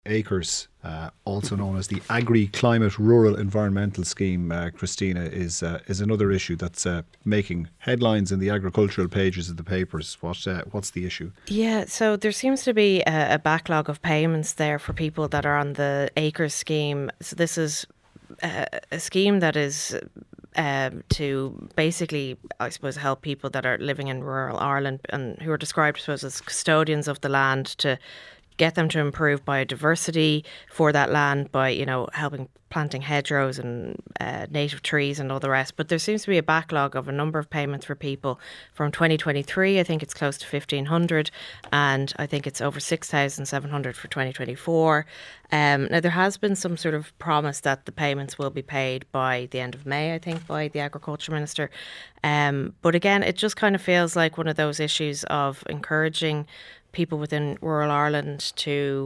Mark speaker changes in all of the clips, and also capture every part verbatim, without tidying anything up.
Speaker 1: Acres, uh, also known as the Agri-Climate Rural Environmental Scheme, uh, Christina, is uh, is another issue that's uh, making headlines in the agricultural pages of the papers. What uh, what's the issue?
Speaker 2: Yeah, so there seems to be a, a backlog of payments there for people that are on the Acres scheme. So this is a, a scheme that is um, to basically, I suppose, help people that are living in rural Ireland and who are described, I suppose, as custodians of the land, to get them to improve biodiversity for that land by, you know, helping planting hedgerows and uh, native trees and all the rest. But there seems to be a backlog of a number of payments for people from twenty twenty-three. I think it's close to fifteen hundred, and I think it's over six thousand seven hundred for twenty twenty-four. Um, now, there has been some sort of promise that the payments will be paid by the end of May, I think, by the Agriculture Minister. Um, but again, it just kind of feels like one of those issues of encouraging people within rural Ireland to,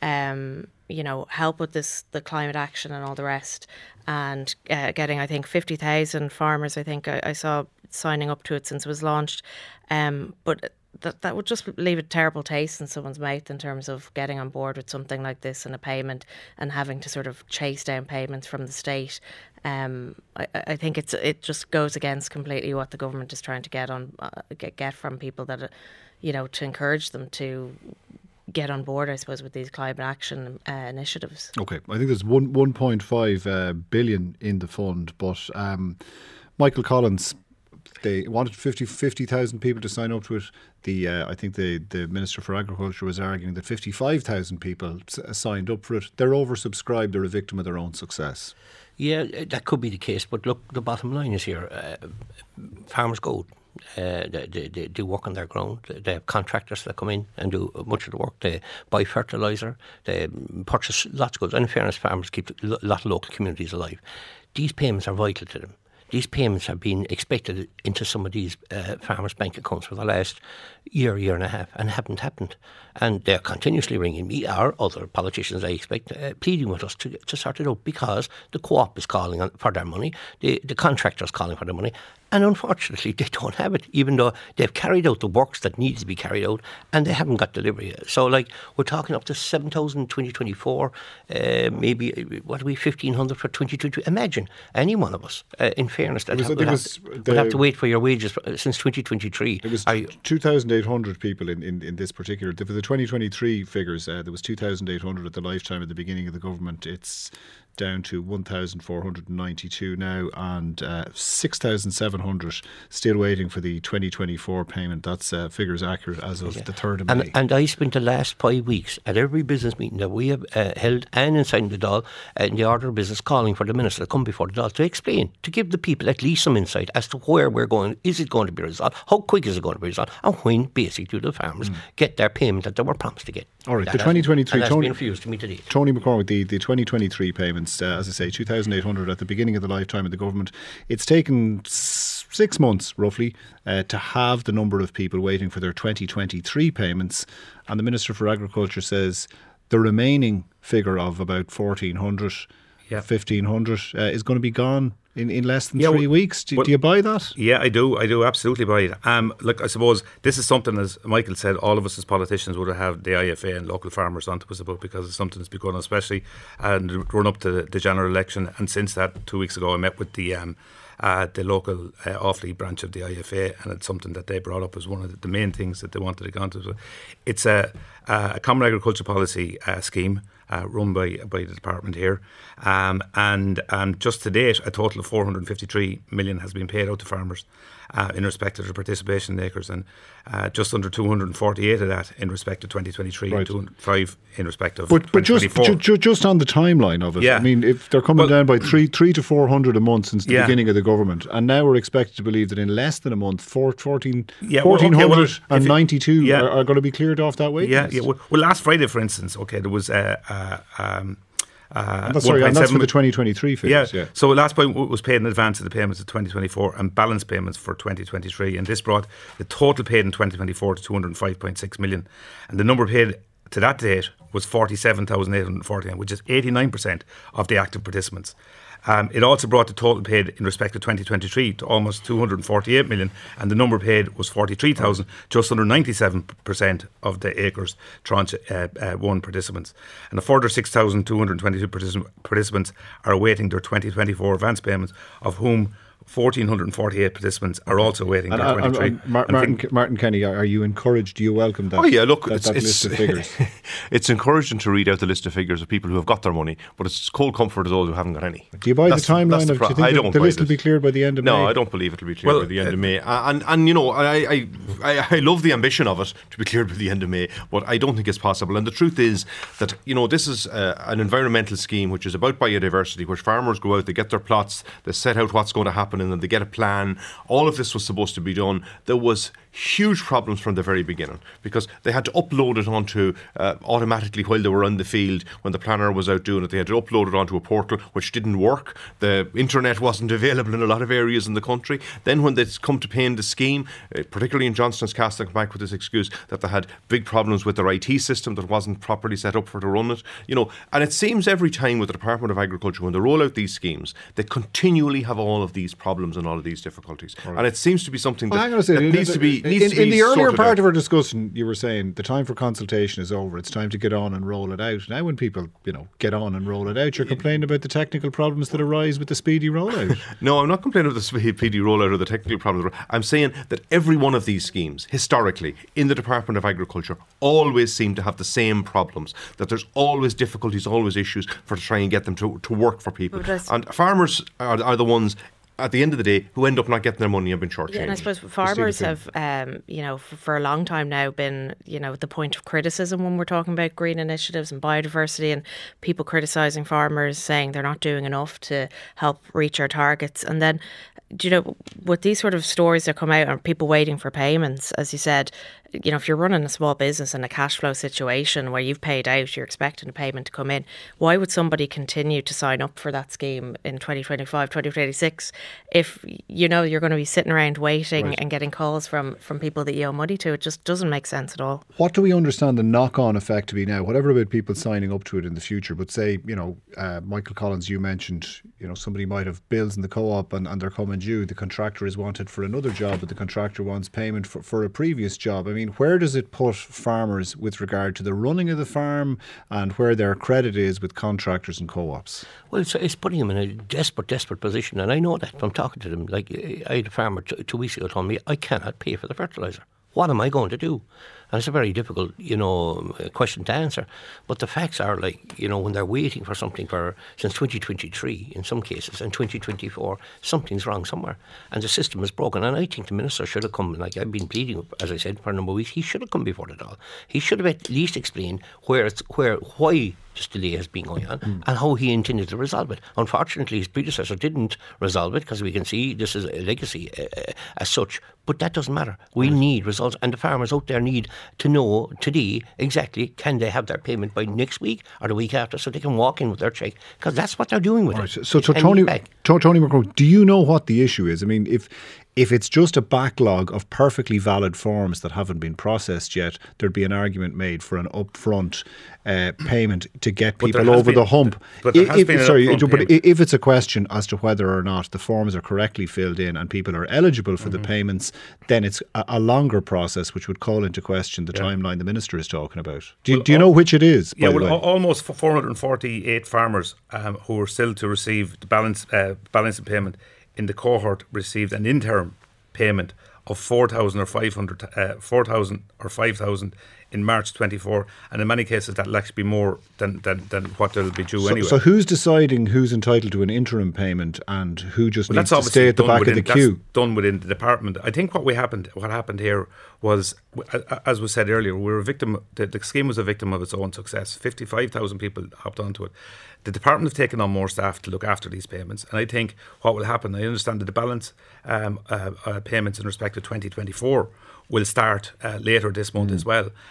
Speaker 2: um, you know, help with this, the climate action and all the rest, and uh, getting, I think, fifty thousand farmers, I think I, I saw signing up to it since it was launched. Um, but that that would just leave a terrible taste in someone's mouth in terms of getting on board with something like this and a payment and having to sort of chase down payments from the state. Um, I, I think it's it just goes against completely what the government is trying to get on uh, get, get from people that, uh, you know, to encourage them to get on board, I suppose, with these climate action uh, initiatives.
Speaker 1: Okay, I think there's one one point five uh, billion in the fund, but um, Michael Collins, they wanted fifty thousand people to sign up to it. The uh, I think the, the Minister for Agriculture was arguing that fifty-five thousand people s- signed up for it. They're oversubscribed. They're a victim of their own success.
Speaker 3: Yeah, that could be the case. But look, the bottom line is here: uh, farmers go. Uh, they, they, they do work on their ground. They have contractors that come in and do much of the work. They buy fertiliser. They purchase lots of goods. And in fairness, farmers keep a lot of local communities alive. These payments are vital to them. These payments have been expected into some of these uh, farmers' bank accounts for the last year, year and a half, and haven't happened. And they're continuously ringing me, or other politicians, I expect, uh, pleading with us to, to sort it out, because the co-op is calling on, for their money, the, the contractor is calling for their money, and unfortunately they don't have it, even though they've carried out the works that needs to be carried out, and they haven't got delivery. So, like, we're talking up to seven thousand in twenty twenty-four, uh, maybe, what are we, fifteen hundred for twenty twenty. Imagine any one of us, uh, in fairness, that
Speaker 1: was,
Speaker 3: have, would, have to, would have to wait for your wages since twenty twenty-three.
Speaker 1: It was two thousand eight hundred people in, in, in this particular. For the twenty twenty-three figures, uh, there was two thousand eight hundred at the lifetime at the beginning of the government. It's down to one thousand four hundred ninety-two now, and uh, six thousand seven hundred still waiting for the twenty twenty-four payment. That's uh, figures accurate as of yeah. the third of
Speaker 3: and,
Speaker 1: May.
Speaker 3: And I spent the last five weeks at every business meeting that we have uh, held and inside the Dáil, uh, in the order of business, calling for the Minister to come before the Dáil to explain, to give the people at least some insight as to where we're going. Is it going to be resolved? How quick is it going to be resolved? And when basically do the farmers mm. get their payment that they were promised to get?
Speaker 1: All right,
Speaker 3: that
Speaker 1: the twenty twenty-three,
Speaker 3: and that's
Speaker 1: Tony,
Speaker 3: been refused to me today.
Speaker 1: Tony McCormick, the, the twenty twenty-three payments, uh, as I say, two thousand eight hundred at the beginning of the lifetime of the government. It's taken s- six months, roughly, uh, to have the number of people waiting for their twenty twenty-three payments. And the Minister for Agriculture says the remaining figure of about fourteen hundred, yeah. fifteen hundred uh, is going to be gone in, in less than yeah, three well, weeks. Do, well, do you buy that?
Speaker 4: Yeah, I do. I do absolutely buy it. Um, look, I suppose this is something, as Michael said, all of us as politicians would have the I F A and local farmers onto us about, because it's something that's been going on, especially and run up to the, the general election. And since that, two weeks ago, I met with the um, uh, the local uh, Offaly branch of the I F A, and it's something that they brought up as one of the, the main things that they wanted to go on to. It's a, a common agriculture policy uh, scheme. Uh, run by by the department here, um, and and just to date, a total of four hundred fifty-three million has been paid out to farmers uh, in respect of their participation in acres, and uh, just under two hundred forty-eight of that in respect of twenty twenty-three, right. and two hundred five in respect of
Speaker 1: but, but
Speaker 4: twenty twenty-four.
Speaker 1: But just, just on the timeline of it, yeah. I mean, if they're coming well, down by three three to four hundred a month since the yeah. beginning of the government, and now we're expected to believe that in less than a month, four, fourteen, yeah, fourteen hundred well, okay, well, and ninety-two yeah. are, are going to be cleared off that waiting
Speaker 4: yeah,
Speaker 1: list.
Speaker 4: Yeah, well, well, last Friday, for instance, okay, there was uh, uh, um, Uh,
Speaker 1: and that's, sorry, and that's for the twenty twenty-three figures.
Speaker 4: Yeah.
Speaker 1: yeah.
Speaker 4: So last point was paid in advance of the payments of twenty twenty-four and balance payments for twenty twenty-three, and this brought the total paid in twenty twenty-four to two hundred five point six million, and the number paid to that date was forty-seven thousand eight hundred forty-nine, which is eighty-nine percent of the active participants. Um, it also brought the total paid in respect to twenty twenty-three to almost two hundred forty-eight million, and the number paid was forty-three thousand, just under ninety-seven percent of the acres tranche uh, uh, one participants. And a further six thousand two hundred twenty-two particip- participants are awaiting their twenty twenty-four advance payments, of whom one thousand four hundred forty-eight participants are also waiting
Speaker 1: and,
Speaker 4: their
Speaker 1: and,
Speaker 4: twenty-three.
Speaker 1: and Mar- Martin, Martin Kenny, are you encouraged? Do you welcome that?
Speaker 5: Oh yeah, look,
Speaker 1: that,
Speaker 5: it's,
Speaker 1: that
Speaker 5: it's,
Speaker 1: list of figures.
Speaker 5: It's encouraging to read out the list of figures of people who have got their money, but it's cold comfort to those who haven't got any.
Speaker 1: Do you buy
Speaker 5: that's,
Speaker 1: the timeline
Speaker 5: the
Speaker 1: of?
Speaker 5: pro-
Speaker 1: Do you think
Speaker 5: I
Speaker 1: the,
Speaker 5: don't
Speaker 1: the
Speaker 5: buy
Speaker 1: list will
Speaker 5: it.
Speaker 1: be cleared by the end of
Speaker 5: no,
Speaker 1: May?
Speaker 5: No, I don't believe it will be cleared
Speaker 4: well,
Speaker 5: by the end
Speaker 4: uh,
Speaker 5: of May. And and you know, I, I I I love the ambition of it to be cleared by the end of May, but I don't think it's possible. And the truth is that, you know, this is uh, an environmental scheme which is about biodiversity, which farmers go out, they get their plots, they set out what's going to happen, and then they get a plan. All of this was supposed to be done. There was huge problems from the very beginning because they had to upload it onto uh, automatically while they were on the field when the planner was out doing it. They had to upload it onto a portal which didn't work. The internet wasn't available in a lot of areas in the country. Then when they'd come to paying the scheme, uh, particularly in Johnston's Cast, they come back with this excuse that they had big problems with their I T system that wasn't properly set up for to run it. You know, and it seems every time with the Department of Agriculture, when they roll out these schemes, they continually have all of these problems and all of these difficulties. Right. And it seems to be something that,
Speaker 1: well, hang on a second.
Speaker 5: that needs to be needs
Speaker 1: in,
Speaker 5: to be
Speaker 1: in the earlier part
Speaker 5: out.
Speaker 1: of our discussion, you were saying the time for consultation is over. It's time to get on and roll it out. Now, when people, you know, get on and roll it out, you're complaining about the technical problems that arise with the speedy rollout.
Speaker 5: No, I'm not complaining about the speedy rollout or the technical problems. I'm saying that every one of these schemes, historically, in the Department of Agriculture, always seem to have the same problems. That there's always difficulties, always issues for to try and get them to, to work for people. And farmers are, are the ones, at the end of the day, who end up not getting their money and been shortchanged.
Speaker 2: Yeah, and I suppose farmers have, um, you know, for, for a long time now been, you know, the point of criticism when we're talking about green initiatives and biodiversity, and people criticising farmers, saying they're not doing enough to help reach our targets. And then, do you know, with these sort of stories that come out and people waiting for payments, as you said, you know, if you're running a small business in a cash flow situation where you've paid out, you're expecting a payment to come in, why would somebody continue to sign up for that scheme in twenty twenty-five, twenty twenty-six if, you know, you're going to be sitting around waiting right. and getting calls from, from people that you owe money to? It just doesn't make sense at all.
Speaker 1: What do we understand the knock-on effect to be now? Whatever about people signing up to it in the future, but say, you know, uh, Michael Collins, you mentioned, you know, somebody might have bills in the co-op and, and they're coming due. The contractor is wanted for another job, but the contractor wants payment for, for a previous job. I mean, where does it put farmers with regard to the running of the farm and where their credit is with contractors and co-ops?
Speaker 3: Well, it's, it's putting them in a desperate, desperate position, and I know that from talking to them. Like, I had a farmer t- two weeks ago told me, I cannot pay for the fertiliser. What am I going to do? And it's a very difficult, you know, question to answer. But the facts are, like, you know, when they're waiting for something for since twenty twenty-three in some cases and twenty twenty-four, something's wrong somewhere. And the system is broken. And I think the minister should have come, like I've been pleading, as I said, for a number of weeks, he should have come before the Dáil. He should have at least explained where it's, where, why this delay has been going on mm. and how he intended to resolve it. Unfortunately, his predecessor didn't resolve it because we can see this is a legacy uh, as such. But that doesn't matter. We right. need results, and the farmers out there need to know today exactly, can they have their payment by next week or the week after, so they can walk in with their cheque, because that's what they're doing with right. it.
Speaker 1: So, so Tony, Tony McCrory, do you know what the issue is? I mean, if if it's just a backlog of perfectly valid forms that haven't been processed yet, there'd be an argument made for an upfront uh, payment to get people over
Speaker 4: been,
Speaker 1: the hump.
Speaker 4: But there has
Speaker 1: if,
Speaker 4: been an
Speaker 1: sorry,
Speaker 4: upfront
Speaker 1: but
Speaker 4: payment.
Speaker 1: if it's a question as to whether or not the forms are correctly filled in and people are eligible for mm-hmm. the payments, then it's a, a longer process which would call into question the yeah. timeline the minister is talking about. Do you,
Speaker 4: well,
Speaker 1: do you know which it is?
Speaker 4: Yeah, well, almost four hundred forty-eight farmers um, who are still to receive the balance uh, balancing payment in the cohort received an interim payment of four thousand or five hundred, uh, four thousand or five thousand in March twenty-four, and in many cases that'll actually be more than, than, than what they'll be due
Speaker 1: so,
Speaker 4: anyway.
Speaker 1: So who's deciding who's entitled to an interim payment and who just
Speaker 4: well,
Speaker 1: needs to stay at the back
Speaker 4: within,
Speaker 1: of the queue?
Speaker 4: That's done within the department. I think what we happened, what happened here was, as was said earlier, we were a victim. The, the scheme was a victim of its own success. fifty-five thousand people hopped onto it. The department have taken on more staff to look after these payments, and I think what will happen, I understand that the balance um, uh, uh, payments in respect to twenty twenty-four will start uh, later this month mm. as well,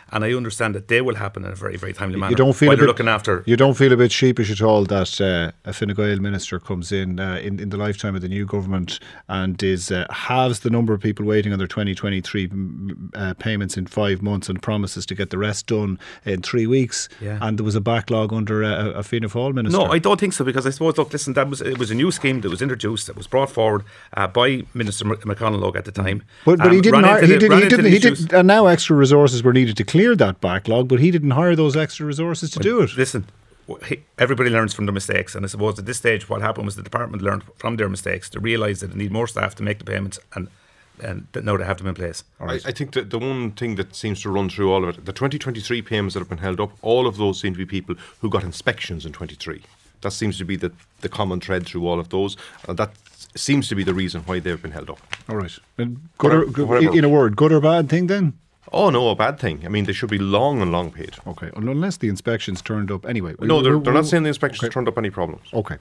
Speaker 4: and I understand that they will happen in a very, very timely manner.
Speaker 1: You don't feel
Speaker 4: while
Speaker 1: a
Speaker 4: they're
Speaker 1: bit,
Speaker 4: looking after.
Speaker 1: You don't feel a bit sheepish at all that uh, a Fine Gael minister comes in, uh, in in the lifetime of the new government and is uh, halves the number of people waiting on their twenty twenty-three uh, payments in five months and promises to get the rest done in three weeks.
Speaker 4: Yeah.
Speaker 1: And there was a backlog under a, a Fianna Fáil minister.
Speaker 4: No, I don't think so, because I suppose, look, listen, that was it was a new scheme that was introduced, that was brought forward uh, by Minister McConaughey at the time.
Speaker 1: But, but
Speaker 4: um,
Speaker 1: he didn't.
Speaker 4: ran
Speaker 1: Hire,
Speaker 4: into
Speaker 1: he
Speaker 4: the-
Speaker 1: did.
Speaker 4: ran
Speaker 1: He
Speaker 4: into
Speaker 1: didn't.
Speaker 4: the
Speaker 1: He
Speaker 4: issues.
Speaker 1: did. And now extra resources were needed to clear that backlog, but he didn't hire those extra resources to do it.
Speaker 4: Listen, he- everybody learns from their mistakes, and I suppose at this stage what happened was the department learned from their mistakes to realise that they need more staff to make the payments, and and that now they have them in place.
Speaker 5: I, I think that the one thing that seems to run through all of it, the twenty twenty-three payments that have been held up, all of those seem to be people who got inspections in twenty-three. That seems to be the, the common thread through all of those. And that seems to be the reason why they've been held up.
Speaker 1: All right. And good or,
Speaker 5: Whatever-
Speaker 1: good,
Speaker 5: whatever.
Speaker 1: in a word, good or bad thing then?
Speaker 5: Oh, no, a bad thing. I mean, they should be long and long paid.
Speaker 1: Okay. Unless the inspections turned up anyway.
Speaker 5: No, they're,
Speaker 1: we-
Speaker 5: they're
Speaker 1: we-
Speaker 5: not saying the inspections
Speaker 1: okay.
Speaker 5: turned up any problems.
Speaker 1: Okay.